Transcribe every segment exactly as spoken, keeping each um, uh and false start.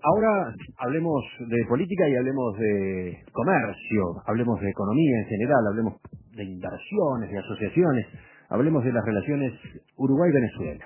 Ahora hablemos de política y hablemos de comercio, hablemos de economía en general, hablemos de inversiones, de asociaciones, hablemos de las relaciones Uruguay-Venezuela.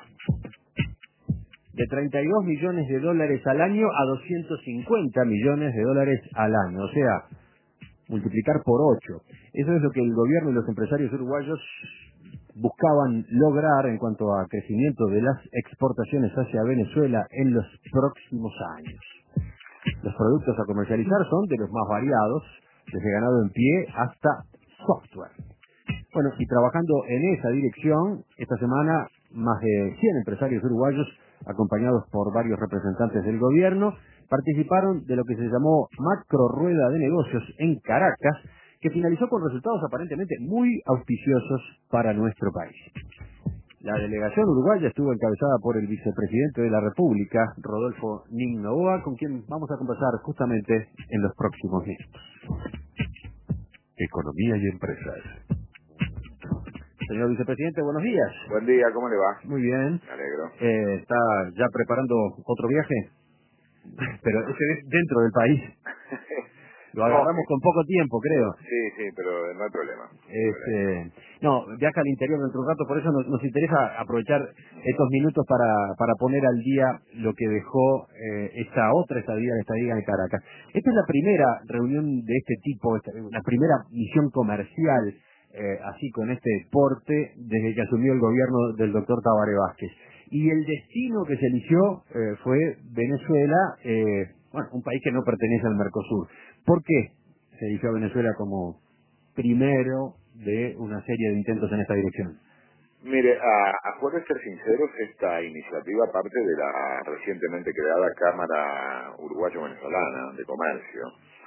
De treinta y dos millones de dólares al año a doscientos cincuenta millones de dólares al año, o sea, multiplicar por ocho. Eso es lo que el gobierno y los empresarios uruguayos buscaban lograr en cuanto a crecimiento de las exportaciones hacia Venezuela en los próximos años. Los productos a comercializar son de los más variados, desde ganado en pie hasta software. Bueno, y trabajando en esa dirección, esta semana más de cien empresarios uruguayos, acompañados por varios representantes del gobierno, participaron de lo que se llamó Macro Rueda de Negocios en Caracas, que finalizó con resultados aparentemente muy auspiciosos para nuestro país. La delegación uruguaya estuvo encabezada por el vicepresidente de la República, Rodolfo Nin Novoa, con quien vamos a conversar justamente en los próximos minutos. Economía y empresas. Señor vicepresidente, buenos días. Buen día, ¿cómo le va? Muy bien. Me alegro. Eh, ¿Está ya preparando otro viaje? Pero ese es dentro del país. Lo agarramos con poco tiempo, creo. Sí, sí, pero no hay problema. Este, no, viaja al interior dentro de un rato, por eso nos, nos interesa aprovechar estos minutos para, para poner al día lo que dejó eh, esta otra estadía, la estadía de Caracas. Esta es la primera reunión de este tipo, esta, la primera misión comercial, eh, así con este porte, desde que asumió el gobierno del doctor Tabaré Vázquez. Y el destino que se eligió eh, fue Venezuela, eh, bueno, un país que no pertenece al Mercosur. ¿Por qué se eligió a Venezuela como primero de una serie de intentos en esta dirección? Mire, a, a juego de ser sinceros, esta iniciativa parte de la recientemente creada Cámara Uruguayo-Venezolana de Comercio,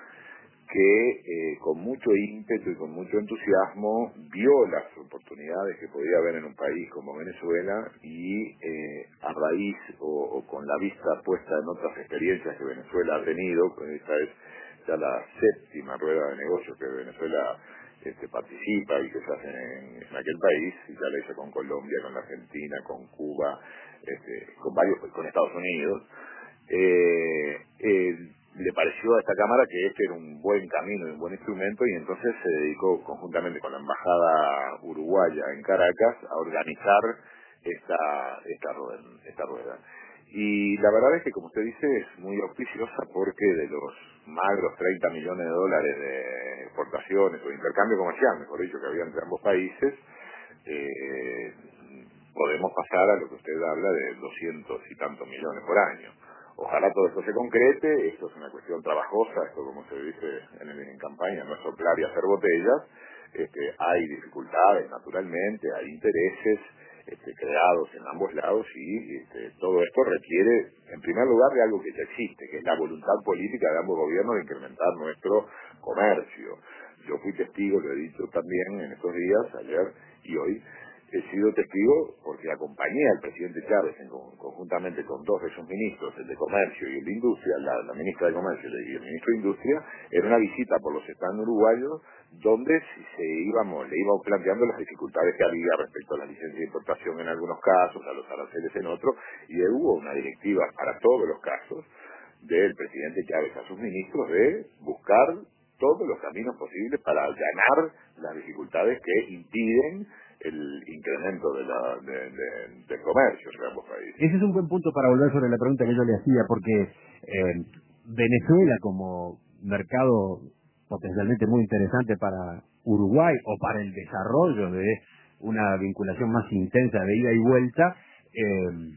que eh, con mucho ímpetu y con mucho entusiasmo vio las oportunidades que podía haber en un país como Venezuela y eh, a raíz o, o con la vista puesta en otras experiencias que Venezuela ha tenido, esta es ya la séptima rueda de negocios que Venezuela este, participa y que se hace en, en aquel país, y ya la hizo con Colombia, con la Argentina, con Cuba, este, con varios, con Estados Unidos. Eh, eh, le pareció a esta Cámara que este era un buen camino y un buen instrumento, y entonces se dedicó conjuntamente con la Embajada Uruguaya en Caracas a organizar esta, esta, rueda, esta rueda. Y la verdad es que, como usted dice, es muy auspiciosa porque de los magros treinta millones de dólares de exportaciones o de intercambio comercial, mejor dicho, que había entre ambos países, eh, podemos pasar a lo que usted habla de doscientos y tantos millones por año. Ojalá todo esto se concrete. Esto es una cuestión trabajosa, esto, como se dice en, el, en campaña, no es soplar y hacer botellas. Este, hay dificultades, naturalmente, hay intereses este, creados en ambos lados, y este, todo esto requiere, en primer lugar, de algo que ya existe, que es la voluntad política de ambos gobiernos de incrementar nuestro comercio. Yo fui testigo, lo he dicho también en estos días, ayer y hoy, he sido testigo porque acompañé al presidente Chávez en, conjuntamente con dos de sus ministros, el de Comercio y el de Industria, la, la ministra de Comercio y el ministro de Industria, en una visita por los estados uruguayos, donde se íbamos, le íbamos planteando las dificultades que había respecto a la licencia de importación en algunos casos, a los aranceles en otros, y hubo una directiva para todos los casos del presidente Chávez a sus ministros de buscar todos los caminos posibles para allanar las dificultades que impiden el incremento de la, de, de, del comercio entre ambos países. Ese es un buen punto para volver sobre la pregunta que yo le hacía, porque eh, Venezuela como mercado potencialmente muy interesante para Uruguay o para el desarrollo de una vinculación más intensa de ida y vuelta, eh,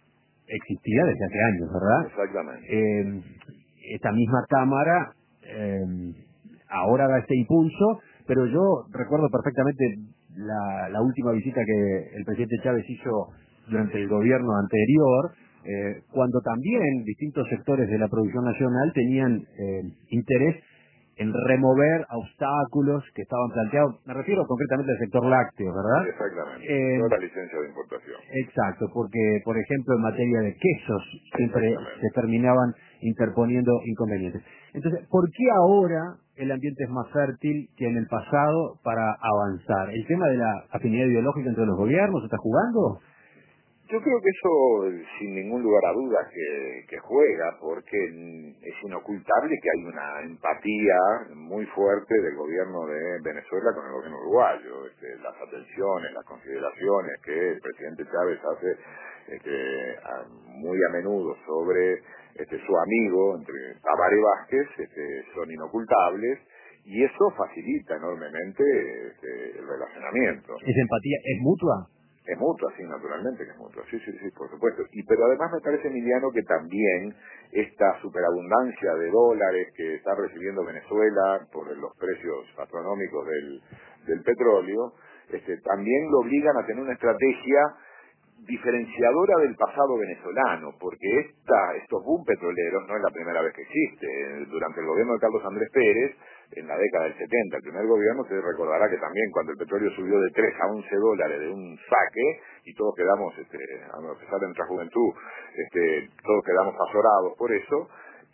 existía desde hace años, ¿verdad? Exactamente. Eh, esta misma Cámara eh, ahora da este impulso, pero yo recuerdo perfectamente la, la última visita que el presidente Chávez hizo durante el gobierno anterior, eh, cuando también distintos sectores de la producción nacional tenían eh, interés en remover obstáculos que estaban planteados. Me refiero concretamente al sector lácteo, ¿verdad? Exactamente, Eh, toda la licencia de importación. Exacto, porque, por ejemplo, en materia de quesos siempre se terminaban interponiendo inconvenientes. Entonces, ¿por qué ahora el ambiente es más fértil que en el pasado para avanzar? ¿El tema de la afinidad ideológica entre los gobiernos está jugando? Yo creo que eso, sin ningún lugar a dudas, que, que juega, porque es inocultable que hay una empatía muy fuerte del gobierno de Venezuela con el gobierno uruguayo. Este, las atenciones, las consideraciones que el presidente Chávez hace este, a, muy a menudo sobre este, su amigo, entre Tabaré Vázquez, este, son inocultables, y eso facilita enormemente este, el relacionamiento. ¿Esa empatía es mutua? Es mutua, sí, naturalmente que es mutua, sí, sí, sí, por supuesto. Y pero además me parece, Emiliano, que también esta superabundancia de dólares que está recibiendo Venezuela por los precios astronómicos del, del petróleo, este, también lo obligan a tener una estrategia diferenciadora del pasado venezolano, porque esta, estos boom petroleros no es la primera vez que existe. Durante el gobierno de Carlos Andrés Pérez, en la década del setenta, el primer gobierno, se recordará que también cuando el petróleo subió de tres a once dólares de un saque, y todos quedamos, este, a pesar de nuestra juventud, este, todos quedamos azorados por eso,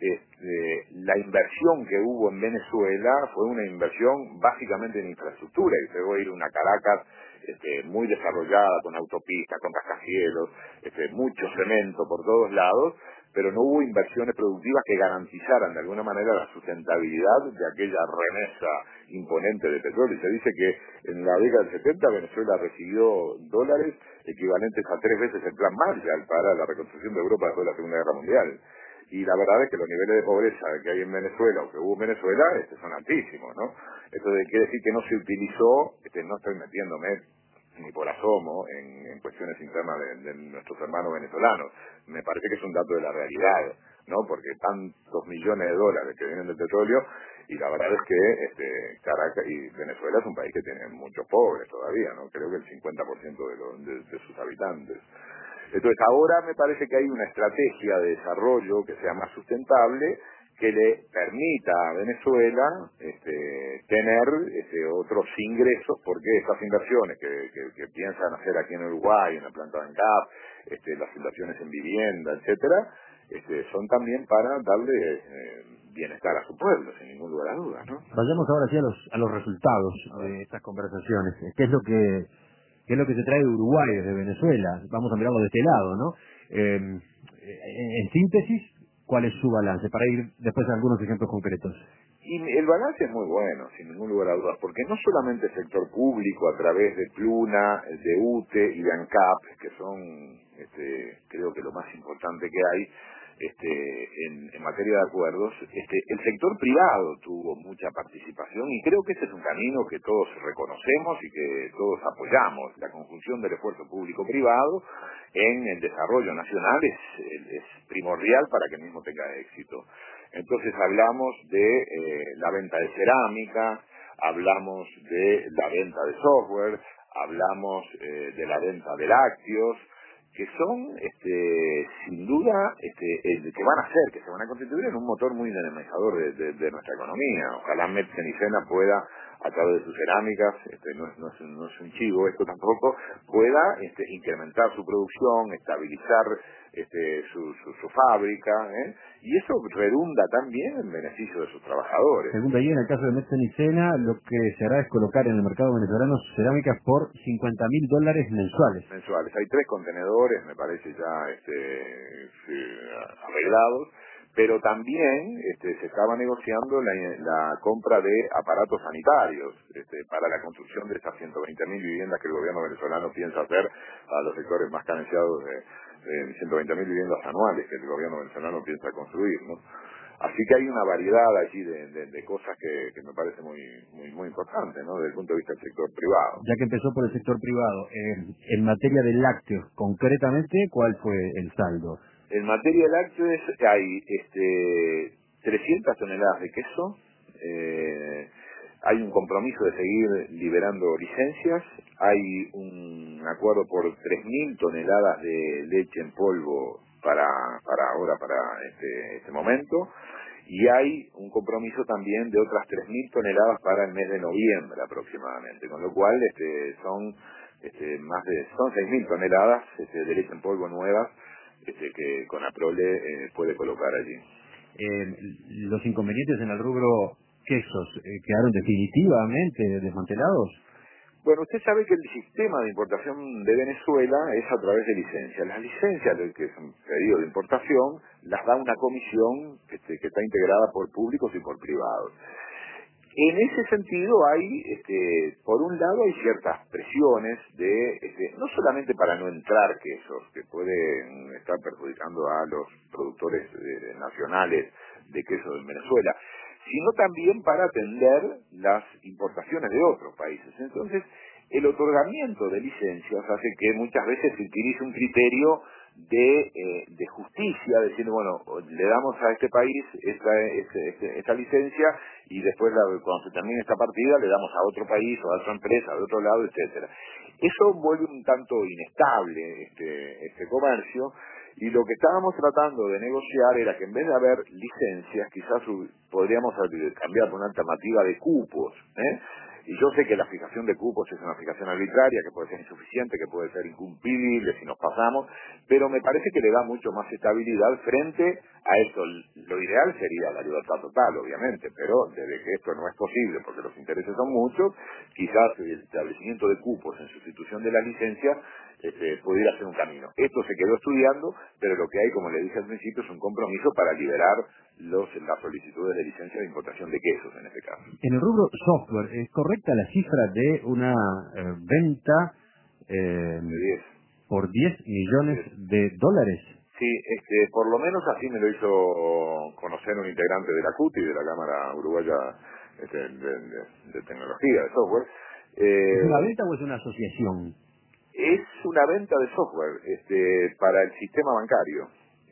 este, la inversión que hubo en Venezuela fue una inversión básicamente en infraestructura, y se va a ir una Caracas este, muy desarrollada, con autopistas, con rascacielos, este, mucho cemento por todos lados, pero no hubo inversiones productivas que garantizaran de alguna manera la sustentabilidad de aquella remesa imponente de petróleo. Y se dice que en la década del setenta Venezuela recibió dólares equivalentes a tres veces el plan Marshall para la reconstrucción de Europa después de la Segunda Guerra Mundial. Y la verdad es que los niveles de pobreza que hay en Venezuela o que hubo en Venezuela este, son altísimos, ¿no? Esto de, quiere decir que no se utilizó, este, no estoy metiéndome ni por asomo en, en cuestiones internas de, de nuestros hermanos venezolanos. Me parece que es un dato de la realidad, ¿no? Porque tantos millones de dólares que vienen del petróleo, y la verdad es que este, Caracas y Venezuela es un país que tiene muchos pobres todavía, ¿no? Creo que el cincuenta por ciento de, lo, de, de sus habitantes. Entonces ahora me parece que hay una estrategia de desarrollo que sea más sustentable, que le permita a Venezuela este, tener este, otros ingresos, porque estas inversiones que, que, que piensan hacer aquí en Uruguay, en la planta de ANCAP, este, las inversiones en vivienda, etcétera, este, son también para darle eh, bienestar a su pueblo, sin ningún lugar a dudas, ¿no? Vayamos ahora sí a los, a los resultados de estas conversaciones. ¿Qué es lo que qué es lo que se trae de Uruguay, desde Venezuela? Vamos a mirarlo de este lado, ¿no? Eh, en, en síntesis, ¿cuál es su balance? Para ir después a algunos ejemplos concretos. Y el balance es muy bueno, sin ningún lugar a dudas, porque no solamente el sector público a través de Pluna, de UTE y de ANCAP, que son, este, creo que lo más importante que hay, este, en, en materia de acuerdos, este, el sector privado tuvo mucha participación y creo que ese es un camino que todos reconocemos y que todos apoyamos. La conjunción del esfuerzo público-privado en el desarrollo nacional es, es primordial para que el mismo tenga éxito. Entonces hablamos de eh, la venta de cerámica, hablamos de la venta de software, hablamos eh, de la venta de lácteos, que son, este, sin duda, este, el, que van a ser, que se van a constituir en un motor muy dinamizador de, de, de nuestra economía. Ojalá Metcenicena pueda, a través de sus cerámicas, este, no, es, no, es, no es un chivo esto tampoco, pueda este, incrementar su producción, estabilizar este, su, su, su fábrica, ¿eh? Y eso redunda también en beneficio de sus trabajadores. Según veía, en el caso de Metcenicena, lo que se hará es colocar en el mercado venezolano cerámicas por cincuenta mil dólares mensuales. Mensuales. Hay tres contenedores, me parece ya este, sí, arreglados, pero también este, se estaba negociando la, la compra de aparatos sanitarios este, para la construcción de estas ciento veinte mil viviendas que el gobierno venezolano piensa hacer a los sectores más carenciados de, de ciento veinte mil viviendas anuales que el gobierno venezolano piensa construir, ¿no? Así que hay una variedad allí de, de, de cosas que, que me parece muy, muy, muy importante, ¿no? Desde el punto de vista del sector privado. Ya que empezó por el sector privado, eh, en materia de lácteos, concretamente, ¿cuál fue el saldo? En materia de lácteos hay este, trescientas toneladas de queso, eh, hay un compromiso de seguir liberando licencias, hay un acuerdo por tres mil toneladas de leche en polvo para, para ahora, para este, este momento, y hay un compromiso también de otras tres mil toneladas para el mes de noviembre aproximadamente, con lo cual este, son este, más de son seis mil toneladas este, de leche en polvo nuevas este, que Conaprole eh, puede colocar allí. Eh, los inconvenientes en el rubro quesos eh, quedaron definitivamente desmantelados. Bueno, usted sabe que el sistema de importación de Venezuela es a través de licencias. Las licencias, que es un pedido de importación, las da una comisión este, que está integrada por públicos y por privados. En ese sentido hay, este, por un lado, hay ciertas presiones de, este, no solamente para no entrar quesos, que pueden estar perjudicando a los productores eh, nacionales de queso en Venezuela, sino también para atender las importaciones de otros países. Entonces, el otorgamiento de licencias hace que muchas veces se utilice un criterio de, eh, de justicia, diciendo, bueno, le damos a este país esta, esta, esta licencia y después la, cuando se termine esta partida le damos a otro país o a otra empresa, de otro lado, etcétera. Eso vuelve un tanto inestable este, este comercio, y lo que estábamos tratando de negociar era que en vez de haber licencias, quizás podríamos cambiar por una alternativa de cupos, ¿eh? Y yo sé que la fijación de cupos es una fijación arbitraria, que puede ser insuficiente, que puede ser incumplible si nos pasamos, pero me parece que le da mucho más estabilidad frente a esto. Lo ideal sería la libertad total, obviamente, pero desde que esto no es posible, porque los intereses son muchos, quizás el establecimiento de cupos en sustitución de la licencia este, pudiera ser un camino. Esto se quedó estudiando, pero lo que hay, como le dije al principio, es un compromiso para liberar los, las solicitudes de licencia de importación de quesos, en este caso. En el rubro software, ¿es correcta la cifra de una eh, venta eh, De diez. por diez millones de dólares? Sí, este, por lo menos así me lo hizo conocer un integrante de la C U T I, de la Cámara Uruguaya este, de, de, de Tecnología, de Software. ¿Es una Eh, venta o es una asociación? es una venta de software este, para el sistema bancario,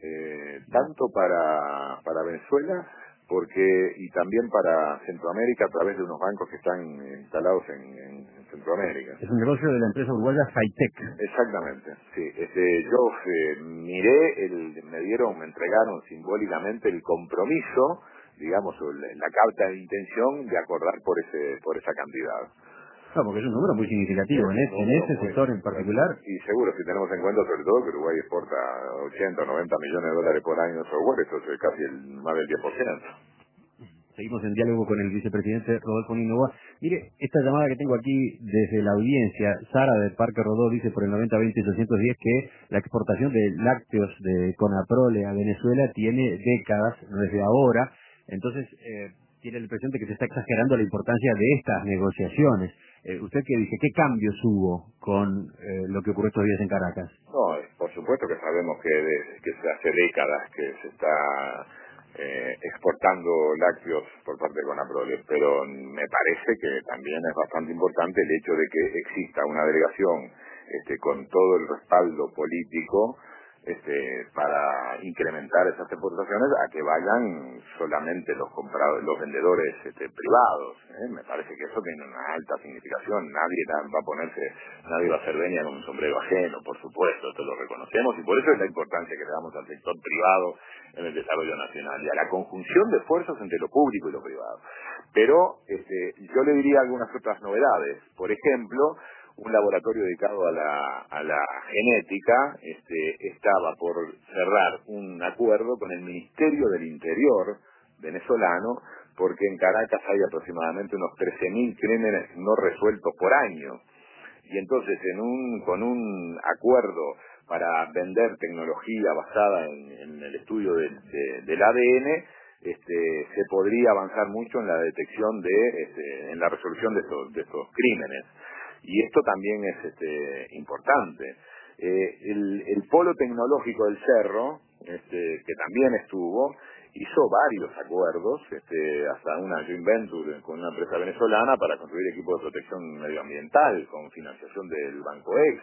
eh, tanto para, para Venezuela porque y también para Centroamérica a través de unos bancos que están instalados en, en Centroamérica. Es un negocio de la empresa uruguaya Saitec. Exactamente, sí. Este, yo eh, miré, el, me dieron, me entregaron simbólicamente el compromiso, digamos, o la, la carta de intención de acordar por ese, por esa cantidad. No, porque es un número muy significativo Es en, un es- en número ese muy sector en significativo. particular. Y seguro, si tenemos en cuenta sobre todo que Uruguay exporta ochenta o noventa millones de dólares por año de software, esto es casi el, más del diez por ciento. Seguimos en diálogo con el vicepresidente Rodolfo Ninoa. Mire, esta llamada que tengo aquí desde la audiencia, Sara del Parque Rodó dice por el noventa veinte ochocientos diez que la exportación de lácteos de Conaprole a Venezuela tiene décadas, no desde ahora. Entonces, eh, tiene la impresión de que se está exagerando la importancia de estas negociaciones. Eh, ¿Usted qué dice? ¿Qué cambios hubo con eh, lo que ocurrió estos días en Caracas? No, eh, por supuesto que sabemos que, de- que se hace décadas que se está eh, exportando lácteos por parte de Conaprole, pero me parece que también es bastante importante el hecho de que exista una delegación este, con todo el respaldo político este, para incrementar esas exportaciones a que vayan solamente los compradores, los vendedores este, privados. ¿eh? Me parece que eso tiene una alta significación. Nadie va a ponerse, nadie va a hacer venia con un sombrero ajeno, por supuesto, esto lo reconocemos y por eso es la importancia que le damos al sector privado en el desarrollo nacional y a la conjunción de esfuerzos entre lo público y lo privado. Pero este, yo le diría algunas otras novedades. Por ejemplo, un laboratorio dedicado a la, a la genética este, estaba por cerrar un acuerdo con el Ministerio del Interior venezolano, porque en Caracas hay aproximadamente unos trece mil crímenes no resueltos por año. Y entonces en un, con un acuerdo para vender tecnología basada en, en el estudio del, de, del A D N, este, se podría avanzar mucho en la detección de, este, en la resolución de estos, de estos crímenes. Y esto también es este, importante. Eh, el, el polo tecnológico del Cerro, este, que también estuvo, hizo varios acuerdos, este, hasta una joint venture con una empresa venezolana para construir equipos de protección medioambiental con financiación del Banco Ex.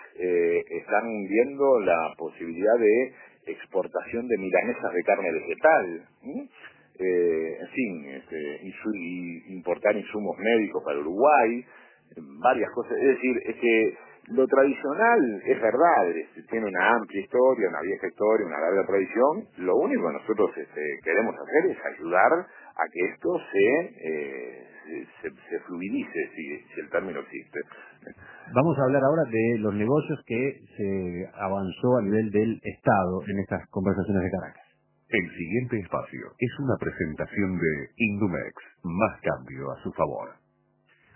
Eh, están viendo la posibilidad de exportación de milanesas de carne vegetal. ¿sí? Eh, en fin, este, insu- y importar insumos médicos para Uruguay, varias cosas. Es decir, es que lo tradicional es verdad, es- tiene una amplia historia, una vieja historia, una larga tradición. Lo único que nosotros este, queremos hacer es ayudar a que esto se, eh, se, se, se fluidice, si, si el término existe. Vamos a hablar ahora de los negocios que se avanzó a nivel del Estado en estas conversaciones de Caracas. El siguiente espacio es una presentación de Indumex, más cambio a su favor.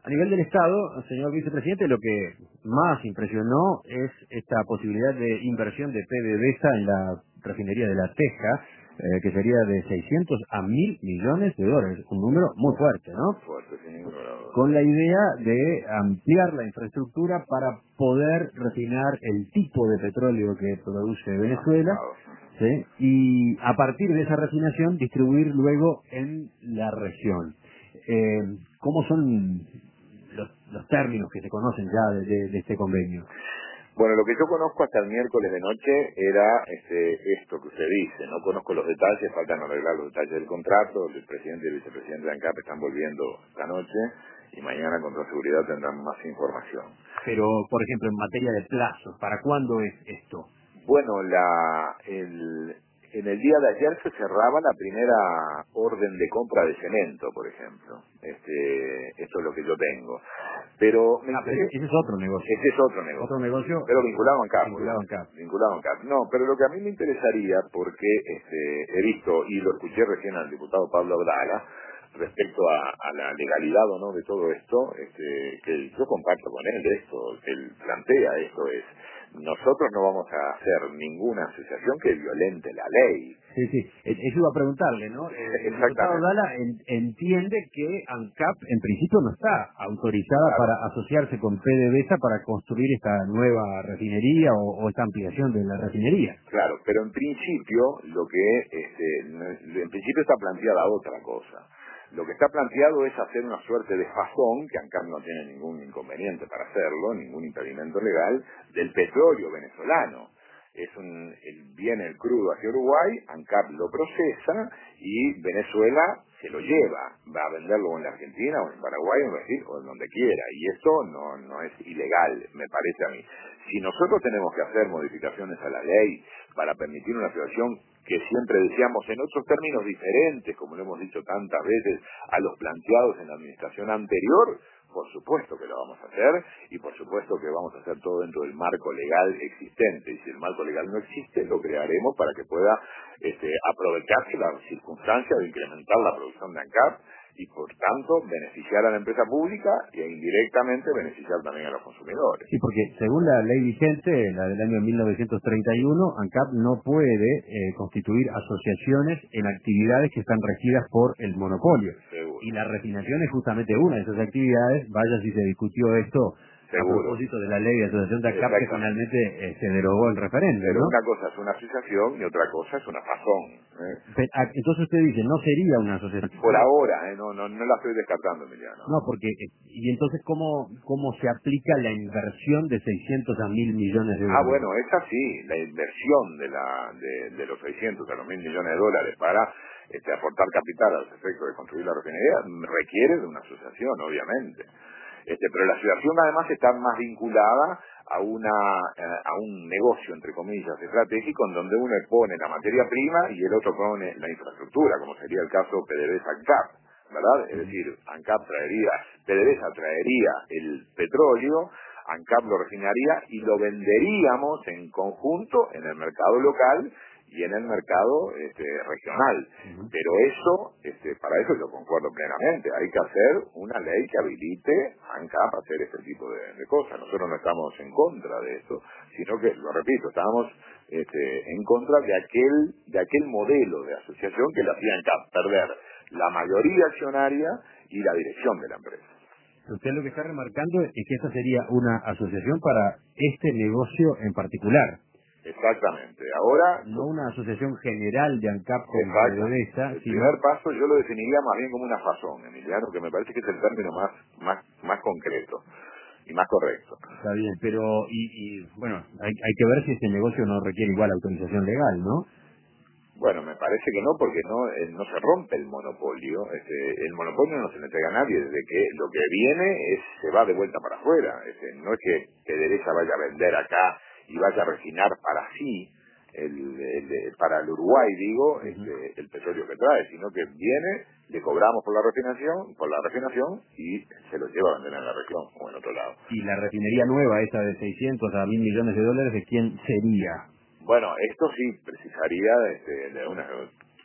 A nivel del Estado, señor vicepresidente, lo que más impresionó es esta posibilidad de inversión de PDVSA en la refinería de La Teja, eh, que sería de seiscientos a mil millones de dólares, un número muy fuerte, ¿no? Fuerte, sin ninguna duda. Con la idea de ampliar la infraestructura para poder refinar el tipo de petróleo que produce Venezuela, ¿sí? Y a partir de esa refinación distribuir luego en la región. Eh, ¿Cómo son los, los términos que se conocen ya de, de, de este convenio? Bueno, lo que yo conozco hasta el miércoles de noche era este, esto que usted dice. No conozco los detalles, faltan arreglar los detalles del contrato. El presidente y el vicepresidente de ANCAP están volviendo esta noche y mañana con toda seguridad tendrán más información. Pero, por ejemplo, en materia de plazos, ¿para cuándo es esto? Bueno, la, el, en el día de ayer se cerraba la primera orden de compra de cemento, por ejemplo. Este, esto es lo que yo tengo. Pero, me ah, pero ese es otro negocio. Ese es otro negocio. Otro negocio. Pero vinculado a ANCAP. Vinculado a ANCAP. Vinculado a ANCAP. No, pero lo que a mí me interesaría, porque este, he visto, y lo escuché recién al diputado Pablo Abdala, respecto a, a la legalidad o no de todo esto, este, que yo comparto con él de esto, que él plantea esto es, nosotros no vamos a hacer ninguna asociación que violente la ley. Sí, sí, eso iba a preguntarle, ¿no? El diputado Dala en, entiende que ANCAP en principio no está autorizada claro. para asociarse con PDVSA para construir esta nueva refinería o, o esta ampliación de la refinería. Claro, pero en principio, lo que este, en principio está planteada otra cosa. Lo que está planteado es hacer una suerte de fazón, que ANCAP no tiene ningún inconveniente para hacerlo, ningún impedimento legal, del petróleo venezolano. Es un, el, viene el crudo hacia Uruguay, ANCAP lo procesa y Venezuela se lo lleva, va a venderlo en la Argentina o en Paraguay o en Brasil o en donde quiera, y esto no, no es ilegal, me parece a mí. Si nosotros tenemos que hacer modificaciones a la ley para permitir una situación que siempre decíamos en otros términos diferentes, como lo hemos dicho tantas veces, a los planteados en la administración anterior, por supuesto que lo vamos a hacer y por supuesto que vamos a hacer todo dentro del marco legal existente. Y si el marco legal no existe, lo crearemos para que pueda este, aprovecharse la circunstancia de incrementar la producción de ANCAP y por tanto beneficiar a la empresa pública e indirectamente beneficiar también a los consumidores. Sí, porque según la ley vigente, la del año mil novecientos treinta y uno, ANCAP no puede eh, constituir asociaciones en actividades que están regidas por el monopolio. Seguro. Y la refinación es justamente una de esas actividades, vaya si se discutió esto Seguro. A propósito de la ley de asociación de ANCAP que finalmente eh, se derogó el referéndum, Pero ¿no? una cosa es una asociación y otra cosa es una fazón. ¿eh? Pero, entonces usted dice, no sería una asociación. Por ahora, ¿eh? no, no, no la estoy descartando, Emiliano. No, porque, y entonces, ¿cómo, cómo se aplica la inversión de seiscientos a mil millones de dólares? Ah, bueno, es así, la inversión de, la, de, de los seiscientos a los mil millones de dólares para este, aportar capital a los efectos de construir la refinería requiere de una asociación, obviamente. Este, pero la asociación además está más vinculada a una eh, a un negocio, entre comillas, estratégico, en donde uno pone la materia prima y el otro pone la infraestructura, como sería el caso PDVSA-ANCAP, ¿verdad? Es decir, ANCAP traería, PDVSA traería el petróleo, ANCAP lo refinaría y lo venderíamos en conjunto en el mercado local y en el mercado este, regional. Uh-huh. Pero eso, este, para eso yo concuerdo plenamente. Hay que hacer una ley que habilite a ANCAP a hacer este tipo de, de cosas. Nosotros no estamos en contra de eso, sino que, lo repito, estamos este, en contra de aquel, de aquel modelo de asociación que le hacía ANCAP perder la mayoría accionaria y la dirección de la empresa. Usted lo que está remarcando es que esta sería una asociación para este negocio en particular. Exactamente. Ahora... No una asociación general de ANCAP con PDVSA. El sino... primer paso yo lo definiría más bien como una fazón, Emiliano, que me parece que es el término más, más, más concreto y más correcto. Está bien, pero, y, y bueno, hay, hay que ver si este negocio no requiere igual autorización legal, ¿no? Bueno, me parece que no, porque no eh, no se rompe el monopolio. Este, el monopolio no se le entrega a nadie, desde que lo que viene es se va de vuelta para afuera. Este, no es que PDVSA vaya a vender acá y vaya a refinar para sí, el, el, el, para el Uruguay, digo, este, el petróleo que trae, sino que viene, le cobramos por la refinación, por la refinación y se lo lleva a vender en la región o en otro lado. ¿Y la refinería nueva, esa de seiscientos a mil millones de dólares, de quién sería? Bueno, esto sí precisaría este, de una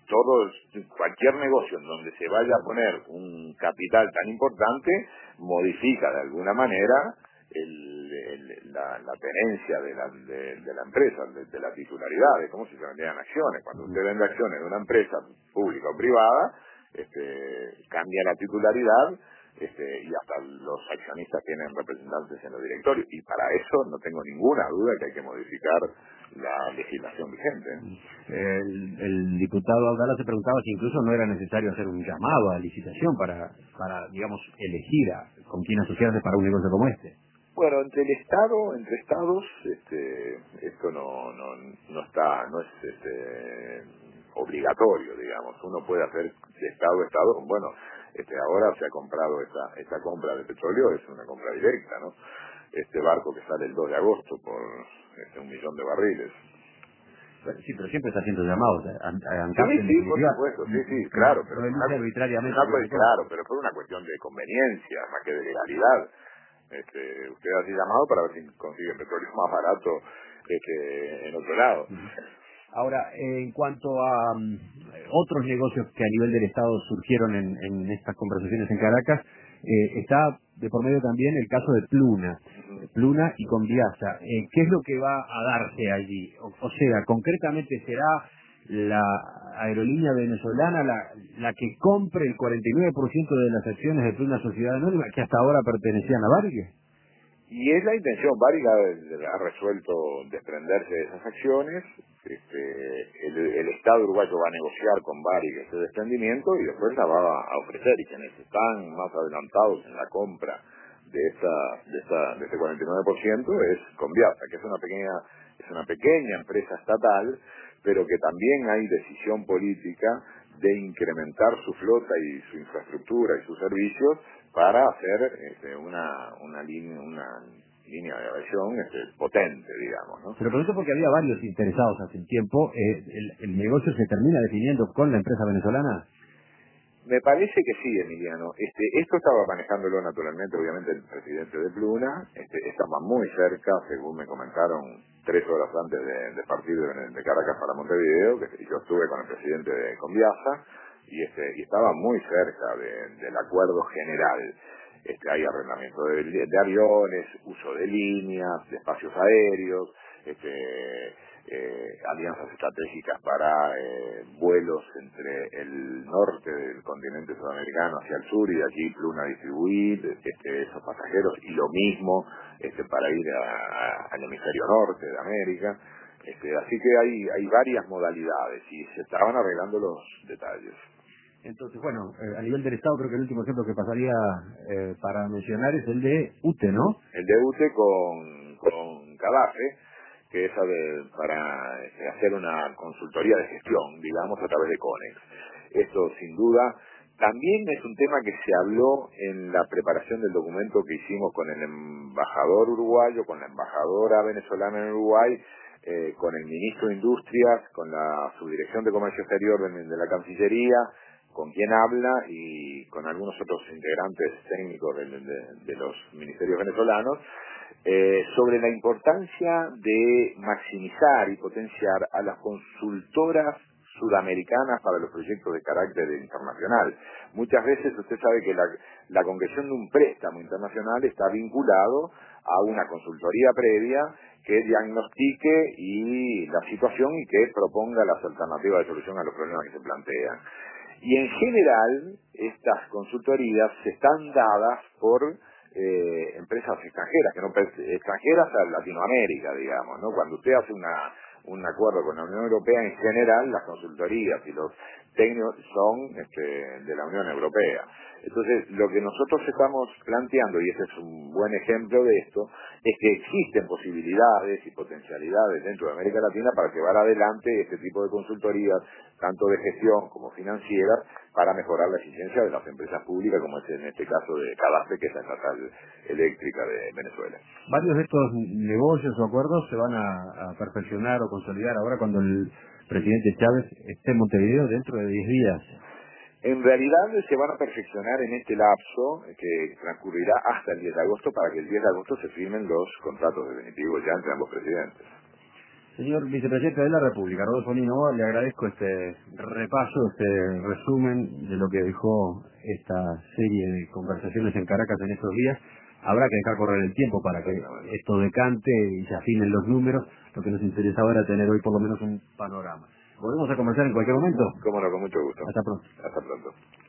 todo, cualquier negocio en donde se vaya a poner un capital tan importante modifica de alguna manera el, el, la, la tenencia de la, de, de la empresa, de, de la titularidad, es como si se vendieran acciones. Cuando usted vende acciones de una empresa pública o privada, este, cambia la titularidad, este, y hasta los accionistas tienen representantes en los directorios, y para eso no tengo ninguna duda que hay que modificar la legislación vigente. El, el diputado Abdala se preguntaba si incluso no era necesario hacer un llamado a licitación para, para digamos, elegir a, con quién asociarse para un negocio como este. Bueno, entre el Estado, entre Estados, este, esto no, no, no está, no es este, obligatorio, digamos. Uno puede hacer de Estado a Estado. Bueno, este, ahora se ha comprado esta, esta compra de petróleo, es una compra directa, ¿no? Este barco que sale el dos de agosto por este, un millón de barriles. Sí, pero siempre está haciendo llamados a, a ANCAP. Sí, sí, por supuesto, sí, sí, claro, pero no elige arbitrariamente. una, pues, claro, pero por una cuestión de conveniencia, más que de legalidad. Este, usted hace llamado para ver si consigue petróleo más barato este, en otro lado. Ahora, en cuanto a um, otros negocios que a nivel del Estado surgieron en, en estas conversaciones en Caracas, eh, está de por medio también el caso de Pluna, Uh-huh. Pluna y Conviasa. Eh, ¿Qué es lo que va a darse allí? O, o sea, concretamente será la aerolínea venezolana la, la que compre el cuarenta y nueve por ciento de las acciones de Pluna Sociedad Anónima, que hasta ahora pertenecían a Varig. Y es la intención, Varig ha, ha resuelto desprenderse de esas acciones. Este, el, el Estado uruguayo va a negociar con Varig ese desprendimiento y después la va a ofrecer, y quienes están más adelantados en la compra de esta, de esta, de este cuarenta y nueve por ciento es Conviasa, que es una pequeña, es una pequeña empresa estatal, pero que también hay decisión política de incrementar su flota y su infraestructura y sus servicios para hacer este, una, una línea, una línea de aviación este, potente, digamos, ¿no? Pero pregunto porque había varios interesados hace un tiempo. Eh, el, ¿El negocio se termina definiendo con la empresa venezolana? Me parece que sí, Emiliano. Este, esto estaba manejándolo naturalmente, obviamente, el presidente de Pluna. Este, estaba muy cerca, según me comentaron, tres horas antes de, de partir de, de Caracas para Montevideo, que yo estuve con el presidente de Conviasa, y, este, y estaba muy cerca de, del acuerdo general. Este, hay arrendamiento de, de aviones, uso de líneas, de espacios aéreos, este, eh, alianzas estratégicas para eh, vuelos entre el norte del continente sudamericano hacia el sur, y de allí Pluna distribuir este, esos pasajeros, y lo mismo este, para ir a, a, al hemisferio norte de América. Este, así que hay, hay varias modalidades y se estaban arreglando los detalles. Entonces, bueno, eh, a nivel del Estado creo que el último ejemplo que pasaría eh, para mencionar es el de UTE, ¿no? El de UTE con, con Cadafe, que es a ver, para este, hacer una consultoría de gestión, digamos, a través de CONEX. Esto, sin duda, también es un tema que se habló en la preparación del documento que hicimos con el embajador uruguayo, con la embajadora venezolana en Uruguay, eh, con el ministro de Industrias, con la subdirección de Comercio Exterior de, de la Cancillería, con quien habla, y con algunos otros integrantes técnicos de, de, de los ministerios venezolanos, eh, sobre la importancia de maximizar y potenciar a las consultoras sudamericanas para los proyectos de carácter internacional. Muchas veces usted sabe que la, la concreción de un préstamo internacional está vinculado a una consultoría previa que diagnostique y la situación y que proponga las alternativas de solución a los problemas que se plantean. Y en general, estas consultorías se están dadas por eh, empresas extranjeras, que no extranjeras a Latinoamérica, digamos, ¿no? Cuando usted hace una, un acuerdo con la Unión Europea, en general, las consultorías y los técnicos son este, de la Unión Europea. Entonces, lo que nosotros estamos planteando, y ese es un buen ejemplo de esto, es que existen posibilidades y potencialidades dentro de América Latina para llevar adelante este tipo de consultorías, tanto de gestión como financieras, para mejorar la eficiencia de las empresas públicas, como es en este caso de Cadafe, que es la estatal eléctrica de Venezuela. Varios de estos negocios o acuerdos se van a, a perfeccionar o consolidar ahora cuando el presidente Chávez esté en Montevideo dentro de diez días. En realidad se van a perfeccionar en este lapso que transcurrirá hasta el diez de agosto, para que el diez de agosto se firmen los contratos definitivos ya entre ambos presidentes. Señor Vicepresidente de la República, Rodolfo Nino, le agradezco este repaso, este resumen de lo que dejó esta serie de conversaciones en Caracas en estos días. Habrá que dejar correr el tiempo para que esto decante y se afinen los números. Lo que nos interesaba era tener hoy por lo menos un panorama. ¿Volvemos a conversar en cualquier momento? Cómo no, con mucho gusto. Hasta pronto. Hasta pronto.